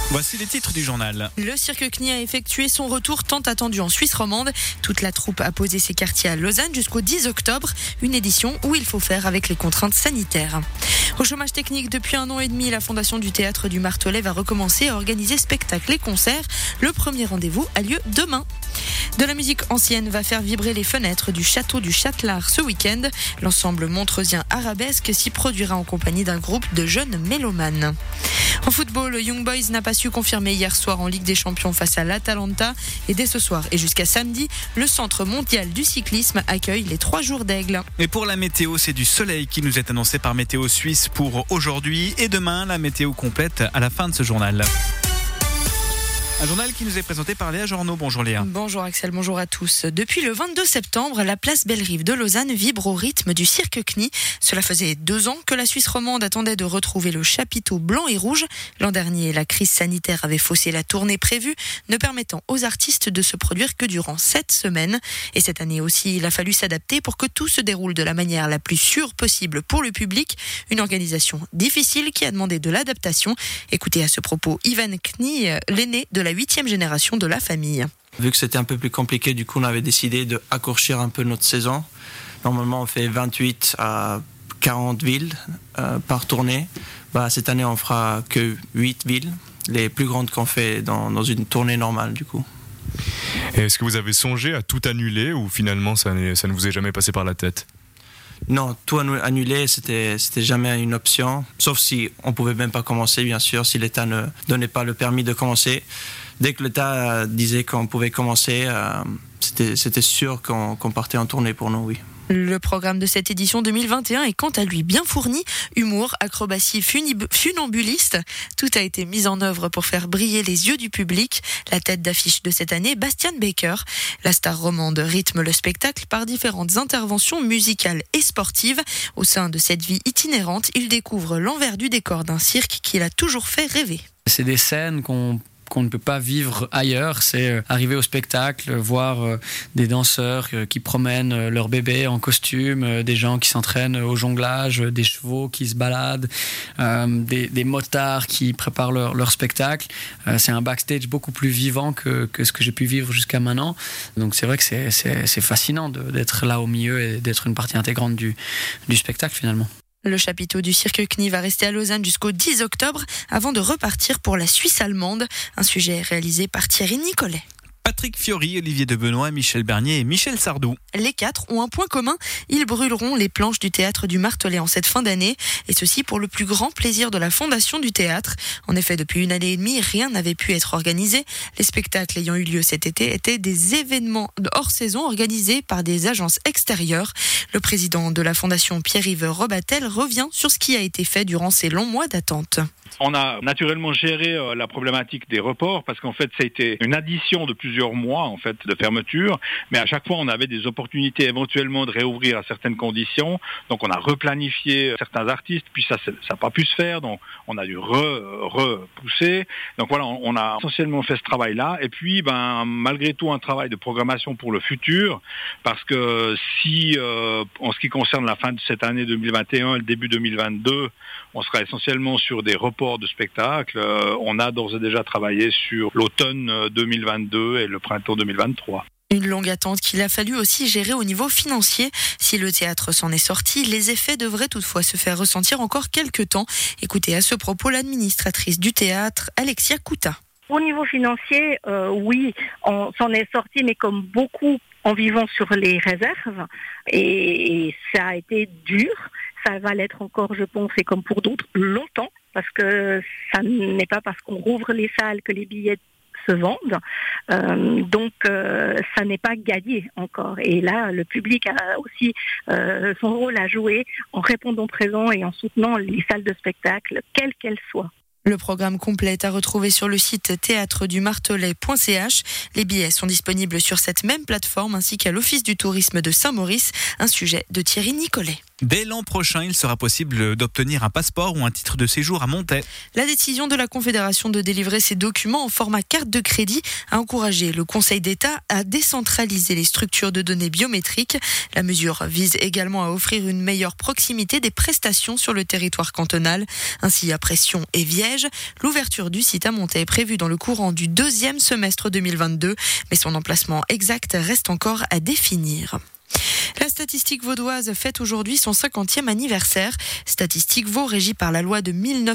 Voici les titres du journal. Le Cirque Knie a effectué son retour tant attendu en Suisse romande. Toute la troupe a posé ses quartiers à Lausanne jusqu'au 10 octobre. Une édition où il faut faire avec les contraintes sanitaires. Au chômage technique depuis 1 an et demi, la Fondation du Théâtre du Martelet va recommencer à organiser spectacles et concerts. Le premier rendez-vous a lieu demain. De la musique ancienne va faire vibrer les fenêtres du château du Châtelard ce week-end. L'ensemble montreusien Arabesque s'y produira en compagnie d'un groupe de jeunes mélomanes. En football, le Young Boys n'a pas su confirmer hier soir en Ligue des Champions face à l'Atalanta. Et dès ce soir et jusqu'à samedi, le Centre mondial du cyclisme accueille les 3 jours d'Aigle. Et pour la météo, c'est du soleil qui nous est annoncé par Météo Suisse pour aujourd'hui et demain. La météo complète à la fin de ce journal. Un journal qui nous est présenté par Léa Journeau. Bonjour Léa. Bonjour Axel, bonjour à tous. Depuis le 22 septembre, la place Bellerive de Lausanne vibre au rythme du Cirque Knie. Cela faisait 2 ans que la Suisse romande attendait de retrouver le chapiteau blanc et rouge. L'an dernier, la crise sanitaire avait faussé la tournée prévue, ne permettant aux artistes de se produire que durant 7 semaines. Et cette année aussi, il a fallu s'adapter pour que tout se déroule de la manière la plus sûre possible pour le public. Une organisation difficile qui a demandé de l'adaptation. Écoutez à ce propos Ivan Knie, l'aîné de la 8e génération de la famille. Vu que c'était un peu plus compliqué, du coup on avait décidé de raccourcir un peu notre saison. Normalement on fait 28 à 40 villes par tournée. Cette année on fera que 8 villes, les plus grandes qu'on fait dans une tournée normale du coup. Et est-ce que vous avez songé à tout annuler ou finalement ça ne vous est jamais passé par la tête ? Non, tout annuler, c'était jamais une option. Sauf si on pouvait même pas commencer, bien sûr, si l'État ne donnait pas le permis de commencer. Dès que l'État disait qu'on pouvait commencer, c'était sûr qu'on partait en tournée pour nous, oui. Le programme de cette édition 2021 est quant à lui bien fourni. Humour, acrobatie, funambuliste. Tout a été mis en œuvre pour faire briller les yeux du public. La tête d'affiche de cette année, Bastian Baker. La star romande rythme le spectacle par différentes interventions musicales et sportives. Au sein de cette vie itinérante, il découvre l'envers du décor d'un cirque qui l'a toujours fait rêver. C'est des scènes qu'on ne peut pas vivre ailleurs, c'est arriver au spectacle, voir des danseurs qui promènent leur bébé en costume, des gens qui s'entraînent au jonglage, des chevaux qui se baladent, des motards qui préparent leur spectacle. C'est un backstage beaucoup plus vivant que ce que j'ai pu vivre jusqu'à maintenant. Donc c'est vrai que c'est fascinant d'être là au milieu et d'être une partie intégrante du spectacle finalement. Le chapiteau du Cirque Knie va rester à Lausanne jusqu'au 10 octobre avant de repartir pour la Suisse allemande. Un sujet réalisé par Thierry Nicolet. Patrick Fiori, Olivier de Benoît, Michel Bernier et Michel Sardou. Les 4 ont un point commun, ils brûleront les planches du théâtre du Martelet en cette fin d'année, et ceci pour le plus grand plaisir de la Fondation du Théâtre. En effet, depuis 1 année et demie, rien n'avait pu être organisé. Les spectacles ayant eu lieu cet été étaient des événements hors saison organisés par des agences extérieures. Le président de la Fondation, Pierre-Yves Robatel, revient sur ce qui a été fait durant ces longs mois d'attente. On a naturellement géré la problématique des reports parce qu'en fait, ça a été une addition de plusieurs mois en fait de fermeture, mais à chaque fois on avait des opportunités éventuellement de réouvrir à certaines conditions. Donc on a replanifié certains artistes, puis ça n'a pas pu se faire, donc on a dû repousser. Donc voilà, on a essentiellement fait ce travail-là, et puis malgré tout un travail de programmation pour le futur, parce que si en ce qui concerne la fin de cette année 2021 et le début 2022, on sera essentiellement sur des reports de spectacles. On a d'ores et déjà travaillé sur l'automne 2022 et le printemps 2023. Une longue attente qu'il a fallu aussi gérer au niveau financier. Si le théâtre s'en est sorti, les effets devraient toutefois se faire ressentir encore quelques temps. Écoutez à ce propos l'administratrice du théâtre, Alexia Couta. Au niveau financier, oui, on s'en est sorti, mais comme beaucoup en vivant sur les réserves. Et ça a été dur. Ça va l'être encore, je pense, et comme pour d'autres, longtemps. Parce que ça n'est pas parce qu'on rouvre les salles que les billets se vendent. Donc, ça n'est pas gagné encore. Et là, le public a aussi son rôle à jouer en répondant présent et en soutenant les salles de spectacle, quelles qu'elles soient. Le programme complet est à retrouver sur le site théâtredumartelet.ch. Les billets sont disponibles sur cette même plateforme ainsi qu'à l'Office du tourisme de Saint-Maurice, un sujet de Thierry Nicolet. Dès l'an prochain, il sera possible d'obtenir un passeport ou un titre de séjour à Montaix. La décision de la Confédération de délivrer ces documents en format carte de crédit a encouragé le Conseil d'État à décentraliser les structures de données biométriques. La mesure vise également à offrir une meilleure proximité des prestations sur le territoire cantonal. Ainsi, après Sion et Viège, l'ouverture du site à Montaix est prévue dans le courant du deuxième semestre 2022, mais son emplacement exact reste encore à définir. La statistique vaudoise fête aujourd'hui son 50e anniversaire. Statistique Vaud régie par la loi de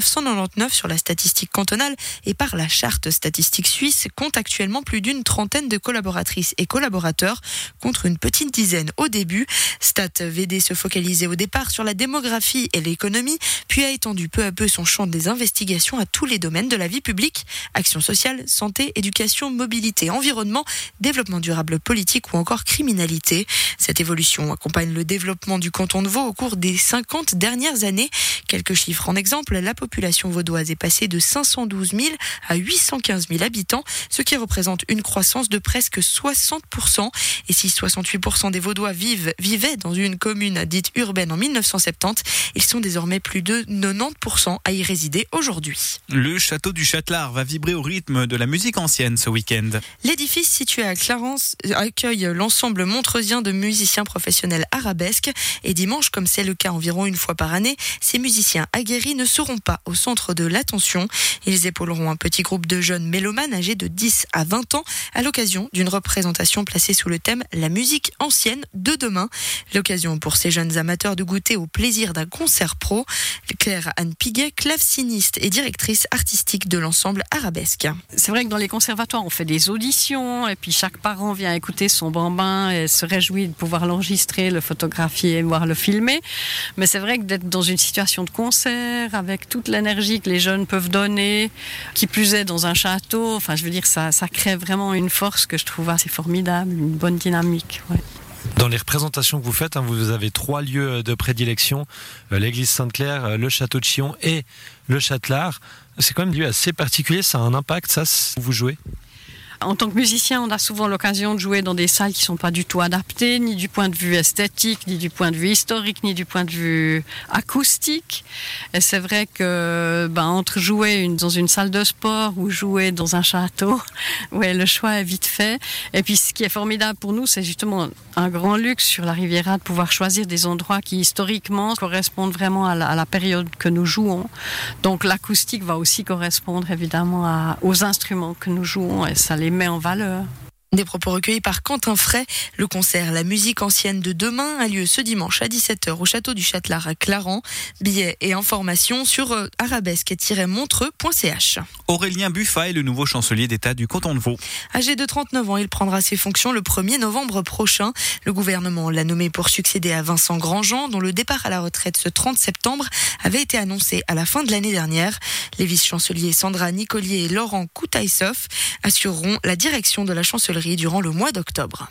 1999 sur la statistique cantonale et par la charte statistique suisse compte actuellement plus d'une trentaine de collaboratrices et collaborateurs contre une petite dizaine au début. Stat VD se focalisait au départ sur la démographie et l'économie, puis a étendu peu à peu son champ des investigations à tous les domaines de la vie publique, action sociale, santé, éducation, mobilité, environnement, développement durable, politique ou encore criminalité. Cette évolution accompagne le développement du canton de Vaud au cours des 50 dernières années. Quelques chiffres en exemple, la population vaudoise est passée de 512 000 à 815 000 habitants, ce qui représente une croissance de presque 60%. Et si 68% des Vaudois vivaient dans une commune dite urbaine en 1970, ils sont désormais plus de 90% à y résider aujourd'hui. Le château du Châtelard va vibrer au rythme de la musique ancienne ce week-end. L'édifice situé à Clarence accueille l'ensemble montreusien de musiciens professionnels arabesques. Et dimanche, comme c'est le cas environ une fois par année, ces musiciens aguerris ne seront pas au centre de l'attention. Ils épauleront un petit groupe de jeunes mélomanes âgés de 10 à 20 ans à l'occasion d'une représentation placée sous le thème « La musique ancienne de demain ». L'occasion pour ces jeunes amateurs de goûter au plaisir d'un concert pro. Claire-Anne Piguet, claveciniste et directrice artistique de l'ensemble arabesque. C'est vrai que dans les conservatoires, on fait des auditions et puis chaque parent vient écouter son bambin et se réjouit de pouvoir l'enregistrer, le photographier, voire le filmer. Mais c'est vrai que d'être dans une situation de concert avec toute l'énergie que les jeunes peuvent donner, qui plus est dans un château, enfin je veux dire ça crée vraiment une force que je trouve assez formidable, une bonne dynamique. Ouais. Dans les représentations que vous faites, vous avez 3 lieux de prédilection, l'église Sainte-Claire, le château de Chillon et le Châtelard. C'est quand même un lieu assez particulier, ça a un impact, ça, vous jouez ? En tant que musicien, on a souvent l'occasion de jouer dans des salles qui ne sont pas du tout adaptées, ni du point de vue esthétique, ni du point de vue historique, ni du point de vue acoustique. Et c'est vrai que entre jouer dans une salle de sport ou jouer dans un château, le choix est vite fait. Et puis ce qui est formidable pour nous, c'est justement un grand luxe sur la Riviera de pouvoir choisir des endroits qui historiquement correspondent vraiment à la période que nous jouons. Donc l'acoustique va aussi correspondre évidemment aux instruments que nous jouons et ça les met en valeur. Des propos recueillis par Quentin Fray. Le concert La musique ancienne de demain a lieu ce dimanche à 17h au château du Châtelard à Clarens. Billets et informations sur arabesque-montreux.ch. Aurélien Buffat est le nouveau chancelier d'État du canton de Vaud. Âgé de 39 ans, il prendra ses fonctions le 1er novembre prochain. Le gouvernement l'a nommé pour succéder à Vincent Grandjean, dont le départ à la retraite ce 30 septembre avait été annoncé à la fin de l'année dernière. Les vice-chanceliers Sandra Nicolier et Laurent Koutaïsov assureront la direction de la chancellerie durant le mois d'octobre.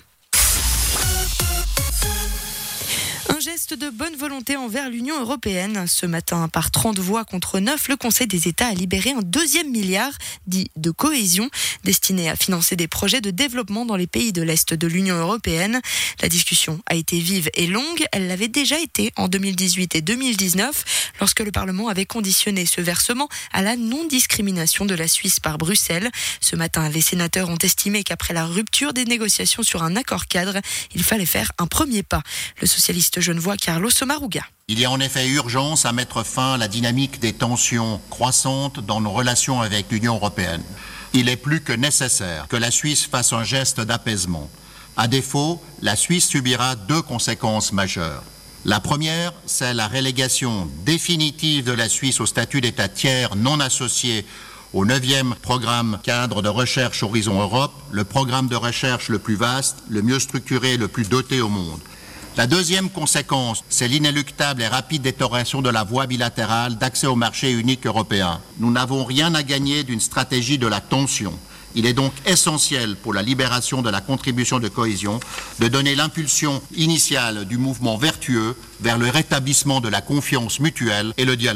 Un geste de bonne volonté envers l'Union européenne. Ce matin, par 30 voix contre 9, le Conseil des États a libéré un 2e milliard, dit de cohésion, destiné à financer des projets de développement dans les pays de l'Est de l'Union européenne. La discussion a été vive et longue. Elle l'avait déjà été en 2018 et 2019, lorsque le Parlement avait conditionné ce versement à la non-discrimination de la Suisse par Bruxelles. Ce matin, les sénateurs ont estimé qu'après la rupture des négociations sur un accord cadre, il fallait faire un premier pas. Le socialiste genevois Carlos Sommaruga. Il y a en effet urgence à mettre fin à la dynamique des tensions croissantes dans nos relations avec l'Union européenne. Il est plus que nécessaire que la Suisse fasse un geste d'apaisement. À défaut, la Suisse subira 2 conséquences majeures. La première, c'est la relégation définitive de la Suisse au statut d'État tiers non associé au 9e programme cadre de recherche Horizon Europe, le programme de recherche le plus vaste, le mieux structuré et le plus doté au monde. La deuxième conséquence, c'est l'inéluctable et rapide détérioration de la voie bilatérale d'accès au marché unique européen. Nous n'avons rien à gagner d'une stratégie de la tension. Il est donc essentiel pour la libération de la contribution de cohésion de donner l'impulsion initiale du mouvement vertueux vers le rétablissement de la confiance mutuelle et le dialogue.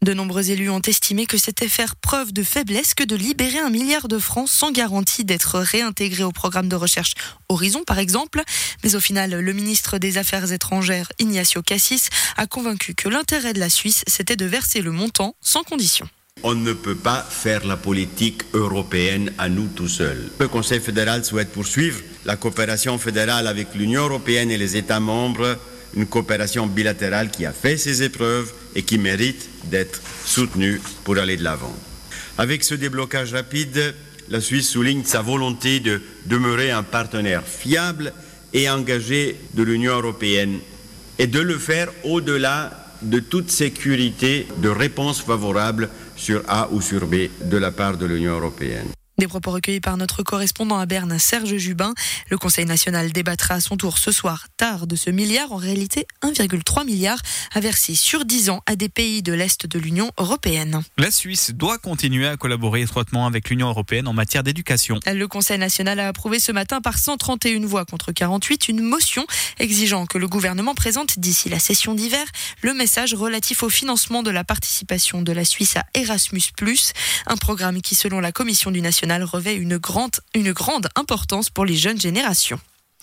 De nombreux élus ont estimé que c'était faire preuve de faiblesse que de libérer 1 milliard de francs sans garantie d'être réintégré au programme de recherche Horizon, par exemple. Mais au final, le ministre des Affaires étrangères, Ignacio Cassis, a convaincu que l'intérêt de la Suisse, c'était de verser le montant sans condition. On ne peut pas faire la politique européenne à nous tout seuls. Le Conseil fédéral souhaite poursuivre la coopération fédérale avec l'Union européenne et les États membres, une coopération bilatérale qui a fait ses épreuves et qui mérite d'être soutenue pour aller de l'avant. Avec ce déblocage rapide, la Suisse souligne sa volonté de demeurer un partenaire fiable et engagé de l'Union européenne et de le faire au-delà de toute sécurité de réponse favorable sur A ou sur B de la part de l'Union européenne. Des propos recueillis par notre correspondant à Berne, Serge Jubin. Le Conseil national débattra à son tour ce soir tard de ce milliard, en réalité 1,3 milliard, à verser sur 10 ans à des pays de l'Est de l'Union européenne. La Suisse doit continuer à collaborer étroitement avec l'Union européenne en matière d'éducation. Le Conseil national a approuvé ce matin par 131 voix contre 48 une motion exigeant que le gouvernement présente d'ici la session d'hiver le message relatif au financement de la participation de la Suisse à Erasmus+, un programme qui, selon la Commission du national, revêt une grande importance pour les jeunes générations.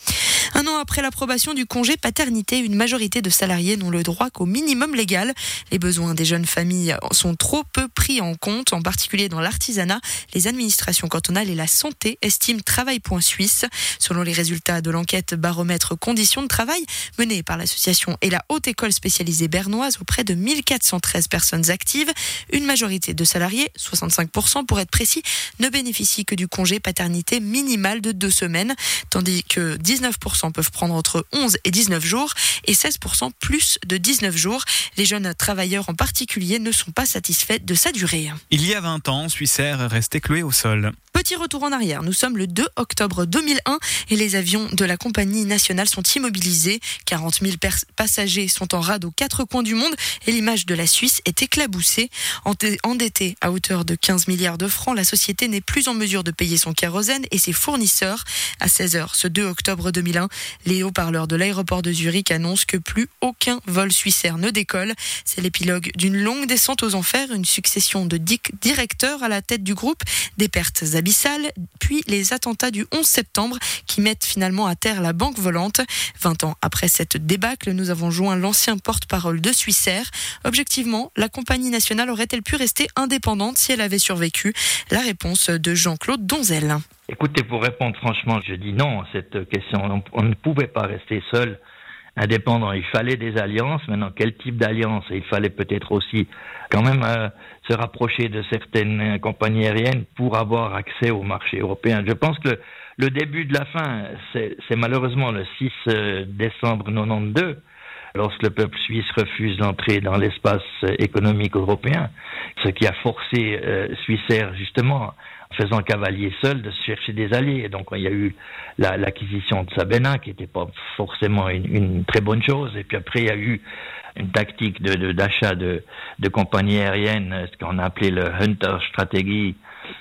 1 an après l'approbation du congé paternité, une majorité de salariés n'ont le droit qu'au minimum légal. Les besoins des jeunes familles sont trop peu pris en compte, en particulier dans l'artisanat, les administrations cantonales et la santé, estime Travail.Suisse. Selon les résultats de l'enquête baromètre conditions de travail menée par l'association et la Haute École spécialisée bernoise auprès de 1413 personnes actives, une majorité de salariés, 65% pour être précis, ne bénéficient que du congé paternité minimal de 2 semaines, tandis que 19% peuvent prendre entre 11 et 19 jours et 16% plus de 19 jours. Les jeunes travailleurs en particulier ne sont pas satisfaits de sa durée. Il y a 20 ans, Swissair restait cloué au sol. Petit retour en arrière, nous sommes le 2 octobre 2001 et les avions de la compagnie nationale sont immobilisés. 40 000 passagers sont en rade aux 4 coins du monde et l'image de la Suisse est éclaboussée. Endettée à hauteur de 15 milliards de francs, la société n'est plus en mesure de payer son kérosène et ses fournisseurs. À 16h, ce 2 octobre 2001, les haut-parleurs de l'aéroport de Zurich annoncent que plus aucun vol Swissair ne décolle. C'est l'épilogue d'une longue descente aux enfers, une succession de directeurs à la tête du groupe, des pertes abyssales, puis les attentats du 11 septembre qui mettent finalement à terre la banque volante. 20 ans après cette débâcle, nous avons joint l'ancien porte-parole de Swissair. Objectivement, la compagnie nationale aurait-elle pu rester indépendante si elle avait survécu ? La réponse de Jean-Claude Donzel. Écoutez, pour répondre franchement, je dis non à cette question. On ne pouvait pas rester seul, indépendant. Il fallait des alliances. Maintenant, quel type d'alliance ? Il fallait peut-être aussi quand même se rapprocher de certaines compagnies aériennes pour avoir accès au marché européen. Je pense que le début de la fin, c'est malheureusement le 6 décembre 92, lorsque le peuple suisse refuse d'entrer dans l'espace économique européen, ce qui a forcé Swissair justement, en faisant cavalier seul, de chercher des alliés. Et donc il y a eu l'acquisition de Sabena, qui n'était pas forcément une très bonne chose. Et puis après, il y a eu une tactique d'achat de compagnies aériennes, ce qu'on a appelé le Hunter Strategy,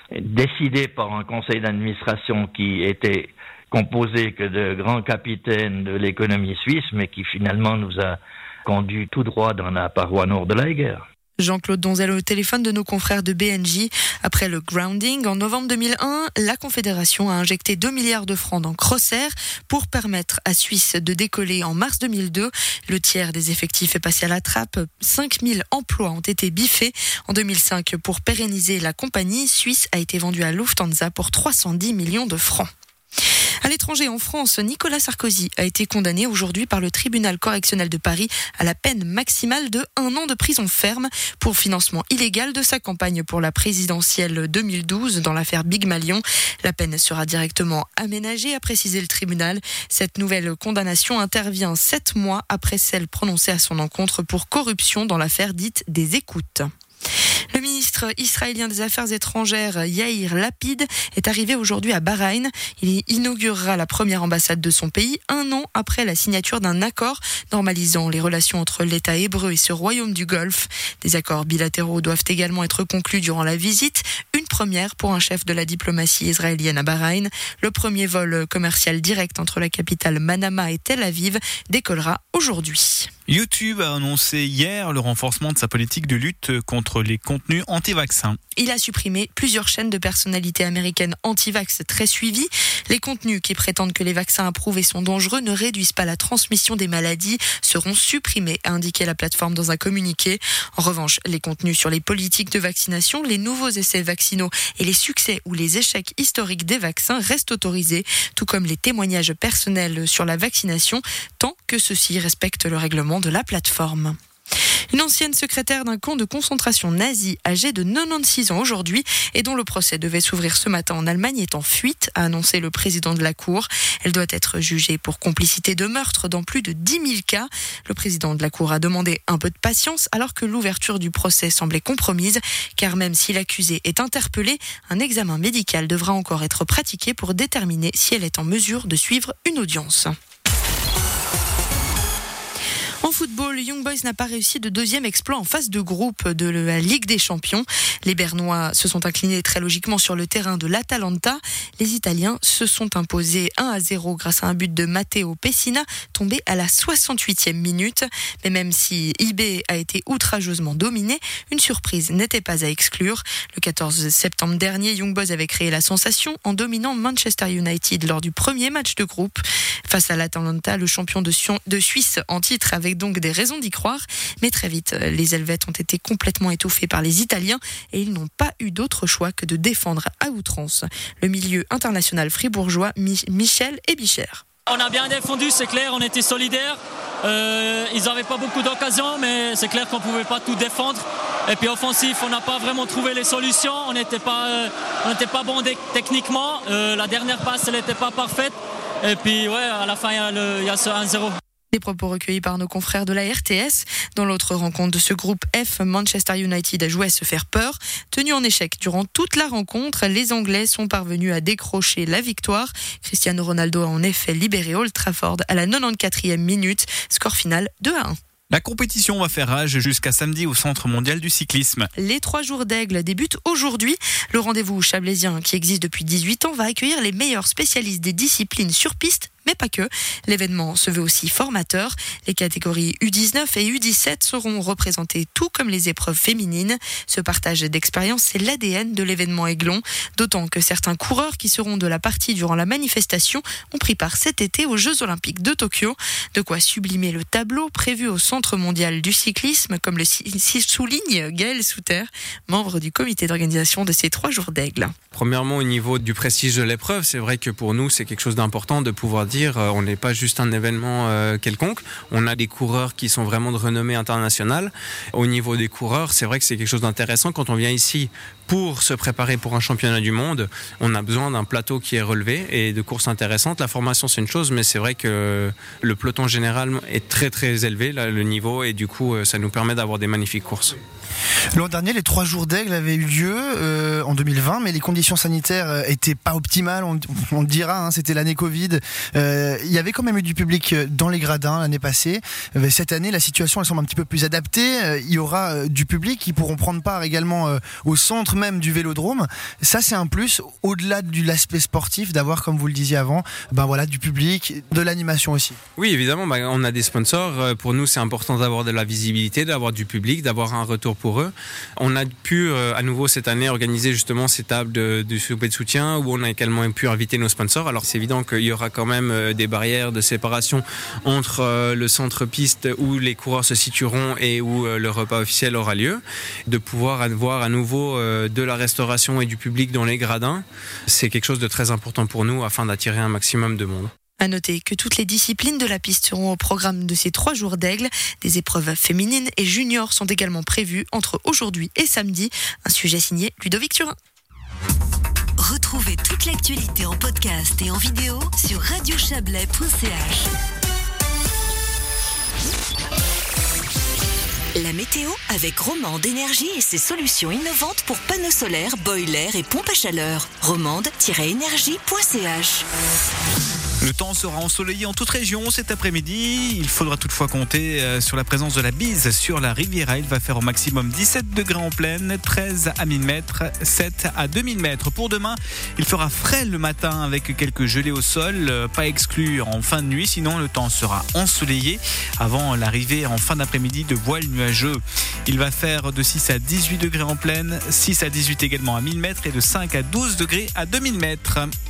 décidé par un conseil d'administration qui était composé que de grands capitaines de l'économie suisse, mais qui finalement nous a conduit tout droit dans la paroi nord de la guerre. Jean-Claude Donzel au téléphone de nos confrères de BNJ. Après le grounding, en novembre 2001, la Confédération a injecté 2 milliards de francs dans Crossair pour permettre à Suisse de décoller en mars 2002. Le tiers des effectifs est passé à la trappe. 5000 emplois ont été biffés. En 2005, pour pérenniser la compagnie, Suisse a été vendue à Lufthansa pour 310 millions de francs. À l'étranger, en France, Nicolas Sarkozy a été condamné aujourd'hui par le tribunal correctionnel de Paris à la peine maximale de 1 an de prison ferme pour financement illégal de sa campagne pour la présidentielle 2012 dans l'affaire Big Malion. La peine sera directement aménagée, a précisé le tribunal. Cette nouvelle condamnation intervient 7 mois après celle prononcée à son encontre pour corruption dans l'affaire dite des écoutes. Le ministre israélien des Affaires étrangères, Yair Lapid, est arrivé aujourd'hui à Bahreïn. Il inaugurera la première ambassade de son pays 1 an après la signature d'un accord normalisant les relations entre l'État hébreu et ce royaume du Golfe. Des accords bilatéraux doivent également être conclus durant la visite. Une première pour un chef de la diplomatie israélienne à Bahreïn. Le premier vol commercial direct entre la capitale Manama et Tel Aviv décollera aujourd'hui. YouTube a annoncé hier le renforcement de sa politique de lutte contre les contenus anti-vaccins. Il a supprimé plusieurs chaînes de personnalités américaines anti-vax très suivies. Les contenus qui prétendent que les vaccins approuvés sont dangereux ne réduisent pas la transmission des maladies seront supprimés, a indiqué la plateforme dans un communiqué. En revanche, les contenus sur les politiques de vaccination, les nouveaux essais vaccinaux et les succès ou les échecs historiques des vaccins restent autorisés, tout comme les témoignages personnels sur la vaccination, tant que ceux-ci respectent le règlement de la plateforme. Une ancienne secrétaire d'un camp de concentration nazi âgée de 96 ans aujourd'hui et dont le procès devait s'ouvrir ce matin en Allemagne est en fuite, a annoncé le président de la Cour. Elle doit être jugée pour complicité de meurtre dans plus de 10 000 cas. Le président de la Cour a demandé un peu de patience alors que l'ouverture du procès semblait compromise, car même si l'accusée est interpellée, un examen médical devra encore être pratiqué pour déterminer si elle est en mesure de suivre une audience. En football, Young Boys n'a pas réussi de deuxième exploit en phase de groupe de la Ligue des Champions. Les Bernois se sont inclinés très logiquement sur le terrain de l'Atalanta. Les Italiens se sont imposés 1-0 grâce à un but de Matteo Pessina tombé à la 68e minute. Mais même si IB a été outrageusement dominé, une surprise n'était pas à exclure. Le 14 septembre dernier, Young Boys avait créé la sensation en dominant Manchester United lors du premier match de groupe. Face à l'Atalanta, le champion de Suisse en titre avec donc des raisons d'y croire, mais très vite, les Helvètes ont été complètement étouffés par les Italiens et ils n'ont pas eu d'autre choix que de défendre à outrance le milieu international fribourgeois Michel Ebicher. On a bien défendu, c'est clair, on était solidaires. Ils n'avaient pas beaucoup d'occasions, mais c'est clair qu'on ne pouvait pas tout défendre. Et puis offensif, on n'a pas vraiment trouvé les solutions. On n'était pas bon techniquement. La dernière passe, elle n'était pas parfaite. Et puis à la fin, il y a ce 1-0. Des propos recueillis par nos confrères de la RTS. Dans l'autre rencontre de ce groupe F, Manchester United a joué à se faire peur. Tenu en échec durant toute la rencontre, les Anglais sont parvenus à décrocher la victoire. Cristiano Ronaldo a en effet libéré Old Trafford à la 94e minute. Score final 2-1. La compétition va faire rage jusqu'à samedi au Centre mondial du cyclisme. Les 3 jours d'Aigle débutent aujourd'hui. Le rendez-vous chablaisien, qui existe depuis 18 ans, va accueillir les meilleurs spécialistes des disciplines sur piste, mais pas que. L'événement se veut aussi formateur. Les catégories U19 et U17 seront représentées tout comme les épreuves féminines. Ce partage d'expérience, c'est l'ADN de l'événement Aiglon. D'autant que certains coureurs qui seront de la partie durant la manifestation ont pris part cet été aux Jeux Olympiques de Tokyo. De quoi sublimer le tableau prévu au Centre mondial du cyclisme, comme le souligne Gaël Souter, membre du comité d'organisation de ces 3 jours d'Aigle. Premièrement, au niveau du prestige de l'épreuve, c'est vrai que pour nous, c'est quelque chose d'important de pouvoir dire on n'est pas juste un événement quelconque. On a des coureurs qui sont vraiment de renommée internationale. Au niveau des coureurs, c'est vrai que c'est quelque chose d'intéressant. Quand on vient ici pour se préparer pour un championnat du monde, on a besoin d'un plateau qui est relevé et de courses intéressantes. La formation, c'est une chose, mais c'est vrai que le peloton général est très très élevé, là, le niveau, et du coup, ça nous permet d'avoir des magnifiques courses. L'an dernier, les 3 jours d'Aigle avaient eu lieu en 2020, mais les conditions sanitaires étaient pas optimales, on le dira, hein, c'était l'année Covid. Il y avait quand même eu du public dans les gradins l'année passée. Cette année, la situation elle semble un petit peu plus adaptée. Il y aura du public qui pourront prendre part également au centre même du Vélodrome. Ça, c'est un plus, au-delà de l'aspect sportif, d'avoir, comme vous le disiez avant, du public, de l'animation aussi. Oui, évidemment, on a des sponsors. Pour nous, c'est important d'avoir de la visibilité, d'avoir du public, d'avoir un retour pour eux. On a pu à nouveau cette année organiser justement ces tables de souper de soutien où on a également pu inviter nos sponsors. Alors c'est évident qu'il y aura quand même des barrières de séparation entre le centre piste où les coureurs se situeront et où le repas officiel aura lieu. De pouvoir avoir à nouveau de la restauration et du public dans les gradins, c'est quelque chose de très important pour nous afin d'attirer un maximum de monde. À noter que toutes les disciplines de la piste seront au programme de ces 3 jours d'Aigle. Des épreuves féminines et juniors sont également prévues entre aujourd'hui et samedi. Un sujet signé Ludovic Turin. Retrouvez toute l'actualité en podcast et en vidéo sur radiochablais.ch. La météo avec Romande Énergie et ses solutions innovantes pour panneaux solaires, boilers et pompes à chaleur. Romande-énergie.ch. Le temps sera ensoleillé en toute région cet après-midi. Il faudra toutefois compter sur la présence de la bise sur la Riviera. Il va faire au maximum 17 degrés en plaine, 13 à 1000 mètres, 7 à 2000 mètres. Pour demain, il fera frais le matin avec quelques gelées au sol, pas exclu en fin de nuit. Sinon, le temps sera ensoleillé avant l'arrivée en fin d'après-midi de voiles nuageux. Il va faire de 6 à 18 degrés en plaine, 6 à 18 également à 1000 mètres et de 5 à 12 degrés à 2000 mètres.